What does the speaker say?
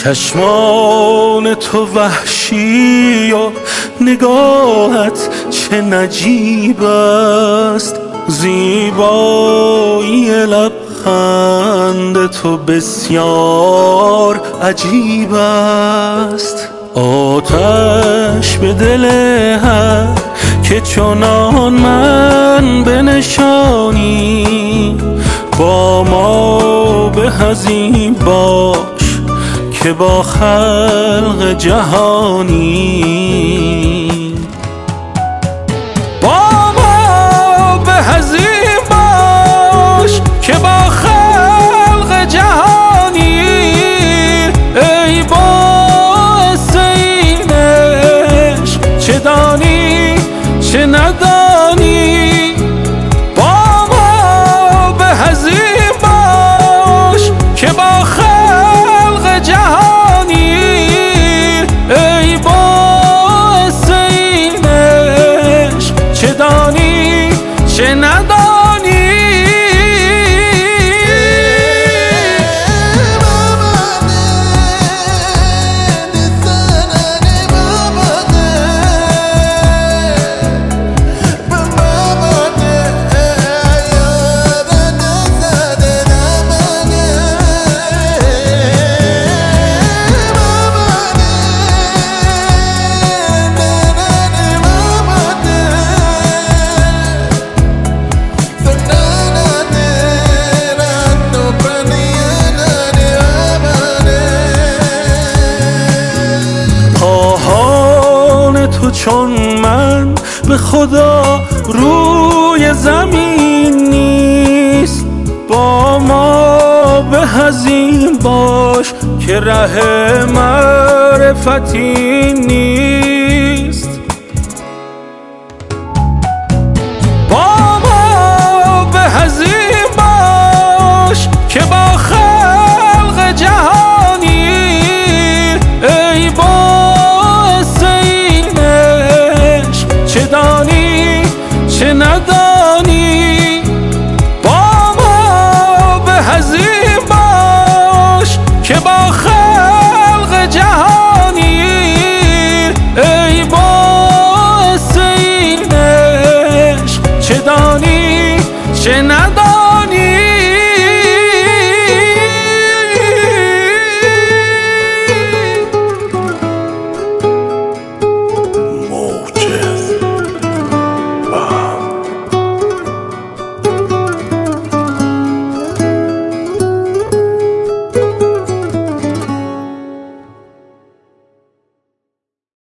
چشمان تو وحشی و نگاهت چه نجیب است، زیبایی لبخند تو بسیار عجیب است. آتش به دل هر که چنان من بنشانی، با ما به از این باش که با خلق جهانی. با ما به از این باش که با خلق جهانی، ای باعث این عشق چه دانی چه ندانی. با ما به از این باش که با خلق جهانی، ای باعث این عشق چه دانی چه ندانی. تو چون من به خدا روی زمین نیست، با ما به از این باش که ره معرفتی نیست. با ما به از این باش که با خلق جهانی، ای باعث این عشق چه دانی چه ندانی. با ما به از این باش که با خلق جهانی، ای باعث این عشق چه دانی چه ندانی.